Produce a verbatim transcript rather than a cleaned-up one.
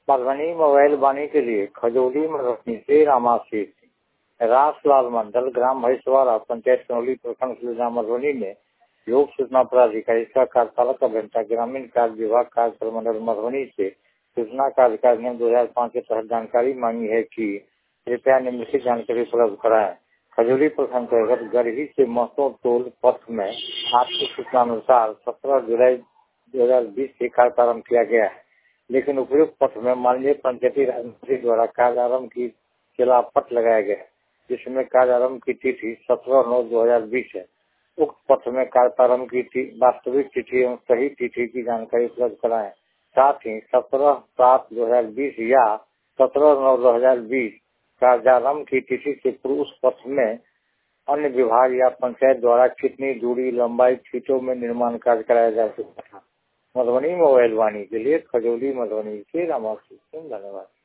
Madhubani mobile वाणी के लिए खजौली मधुबनी से रामाशीष रासलाल मंडल ग्राम भैंसवाड़ा पंचायत कनौली प्रखंड जिला मधुबनी में योग सूचना पदाधिकारी का कार्यपालक अभियंता ग्रामीण कार्य विभाग कार्य प्रमंडल मधुबनी से सूचना का अधिकार नियम दो हजार पाँच के तहत जानकारी मांगी है कि कृपया निम्नलिखित जानकारी उपलब्ध कराएं। खजौली प्रखंड के अंतर्गत गरही से महतो टोल पथ में आपकी सूचना अनुसार सत्रह जुलाई दो हजार बीस से कार्य प्रारंभ किया गया है, लेकिन उपयुक्त पथ में माननीय पंचायती राज मंत्री द्वारा कार्यारंभ की खिलाफत लगाया गया, जिसमें कार्यारंभ की तिथि सत्रह नौ दो हजार बीस है। उक्त पथ में कार्य प्रारंभ की वास्तविक तिथि एवं सही तिथि की जानकारी उपलब्ध कराएं। साथ ही सत्रह सात दो हजार बीस या सत्रह नौ दो हजार बीस कार्यारंभ की तिथि से पूर्व उस पथ में अन्य विभाग या पंचायत द्वारा कितनी दूरी लंबाई फीटों में निर्माण कार्य कराया जा सकता था। मधुबनी मोबाइल वाणी के लिए खजौली मधुबनी से रामाशीष। धन्यवाद।